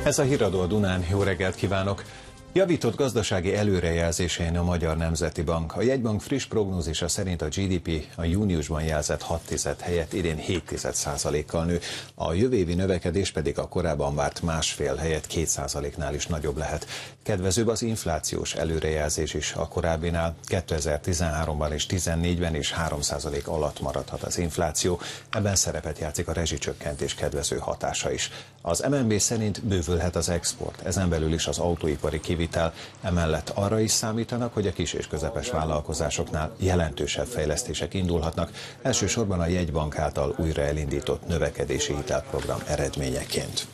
Ez a Híradó a Dunán, jó reggelt kívánok! Javított gazdasági előrejelzésein a Magyar Nemzeti Bank. A jegybank friss prognózisa szerint a GDP a júniusban jelzett 6,1 helyett idén 7,1%-kal nő. A jövő évi növekedés pedig a korábban várt 1,5 helyett 2%-nál is nagyobb lehet. Kedvezőbb az inflációs előrejelzés is a korábbinál. 2013-ban és 2014-ben is 3% alatt maradhat az infláció. Ebben szerepet játszik a rezsicsökkentés kedvező hatása is. Az MNB szerint bővülhet az export, ezen belül is az autóipari kivitel, emellett arra is számítanak, hogy a kis és közepes vállalkozásoknál jelentősebb fejlesztések indulhatnak, elsősorban a jegybank által újra elindított növekedési hitelprogram eredményeként.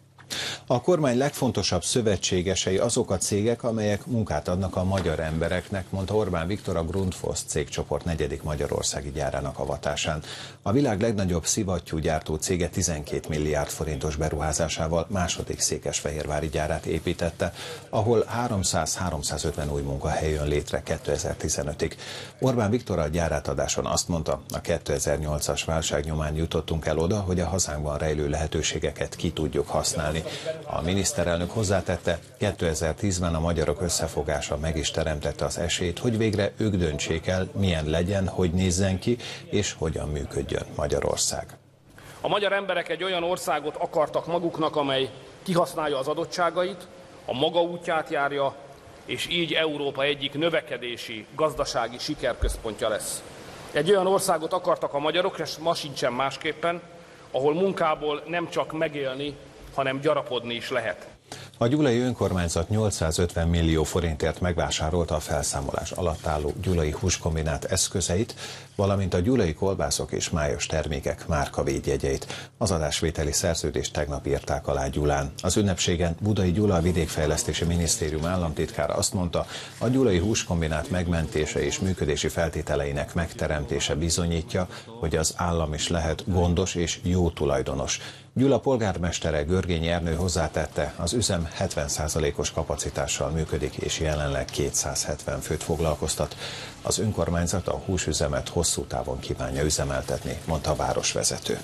A kormány legfontosabb szövetségesei azok a cégek, amelyek munkát adnak a magyar embereknek, mondta Orbán Viktor a Grundfos cégcsoport 4. magyarországi gyárának avatásán. A világ legnagyobb szivattyúgyártó cége 12 milliárd forintos beruházásával második székesfehérvári gyárát építette, ahol 300-350 új munkahely jön létre 2015-ig. Orbán Viktor a gyárátadáson azt mondta, a 2008-as válság nyomán jutottunk el oda, hogy a hazánkban rejlő lehetőségeket ki tudjuk használni. A miniszterelnök hozzátette, 2010-ben a magyarok összefogása meg is teremtette az esélyt, hogy végre ők döntsék el, milyen legyen, hogy nézzen ki, és hogyan működjön Magyarország. A magyar emberek egy olyan országot akartak maguknak, amely kihasználja az adottságait, a maga útját járja, és így Európa egyik növekedési, gazdasági sikerközpontja lesz. Egy olyan országot akartak a magyarok, és ma sincsen másképpen, ahol munkából nem csak megélni, hanem gyarapodni is lehet. A gyulai önkormányzat 850 millió forintért megvásárolta a felszámolás alatt álló Gyulai Húskombinát eszközeit, valamint a gyulai kolbászok és májos termékek márkavédjegyeit. Az adásvételi szerződést tegnap írták alá Gyulán. Az ünnepségen Budai Gyula vidékfejlesztési minisztérium államtitkára azt mondta, a Gyulai Húskombinát megmentése és működési feltételeinek megteremtése bizonyítja, hogy az állam is lehet gondos és jó tulajdonos. Gyula polgármestere Görgényi Ernő hozzátette, az üzem 70%-os kapacitással működik, és jelenleg 270 főt foglalkoztat. Az önkormányzat a húsüzemet hosszú távon kívánja üzemeltetni, mondta a városvezető.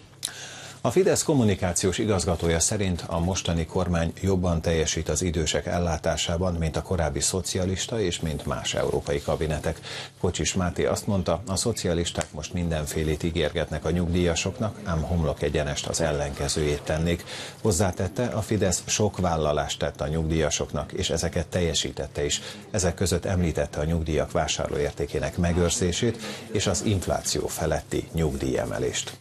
A Fidesz kommunikációs igazgatója szerint a mostani kormány jobban teljesít az idősek ellátásában, mint a korábbi szocialista és mint más európai kabinetek. Kocsis Máté azt mondta, a szocialisták most mindenfélét ígérgetnek a nyugdíjasoknak, ám homlok egyenest az ellenkezőjét tennék. Hozzátette, a Fidesz sok vállalást tett a nyugdíjasoknak, és ezeket teljesítette is. Ezek között említette a nyugdíjak vásárlóértékének megőrzését és az infláció feletti nyugdíjemelést.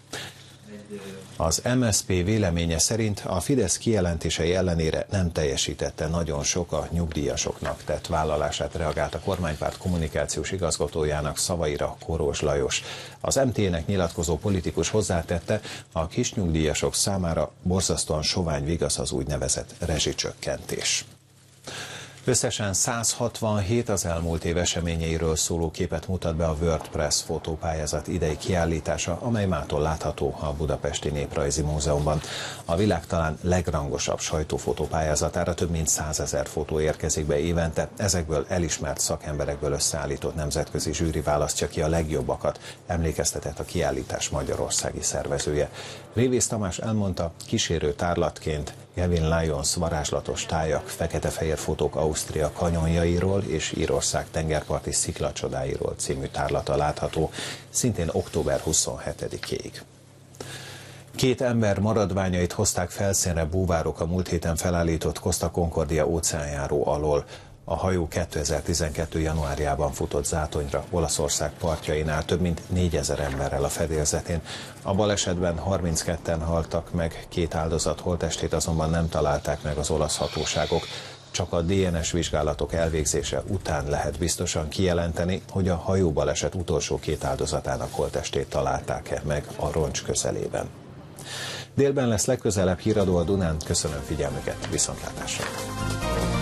Az MSZP véleménye szerint a Fidesz kijelentései ellenére nem teljesítette nagyon sok a nyugdíjasoknak tett vállalását, reagált a kormánypárt kommunikációs igazgatójának szavaira Korós Lajos. Az MT-nek nyilatkozó politikus hozzátette, a kisnyugdíjasok számára borzasztóan sovány vigasz az úgynevezett rezsicsökkentés. Összesen 167 az elmúlt év eseményeiről szóló képet mutat be a WordPress fotópályázat idei kiállítása, amely mától látható a Budapesti Néprajzi Múzeumban. A világ talán legrangosabb sajtófotópályázatára több mint 100 000 fotó érkezik be évente, ezekből elismert szakemberekből összeállított nemzetközi zsűri választja ki a legjobbakat, emlékeztetett a kiállítás magyarországi szervezője. Révész Tamás elmondta, kísérő tárlatként Gavin Lyons varázslatos tájak, fekete-fehér fotók Ausztria kanyonjairól és Írország tengerparti sziklacsodáiról című tárlata látható, szintén október 27-ig. 2 ember maradványait hozták felszínre búvárok a múlt héten felállított Costa Concordia óceánjáró alól. A hajó 2012. januárjában futott zátonyra Olaszország partjainál több mint 4000 emberrel a fedélzetén. A balesetben 32-en haltak meg, 2 áldozat holttestét azonban nem találták meg az olasz hatóságok. Csak a DNS vizsgálatok elvégzése után lehet biztosan kijelenteni, hogy a hajóbaleset utolsó 2 áldozatának holttestét találták-e meg a roncs közelében. Délben lesz legközelebb Híradó a Dunán, köszönöm figyelmüket, viszontlátásra!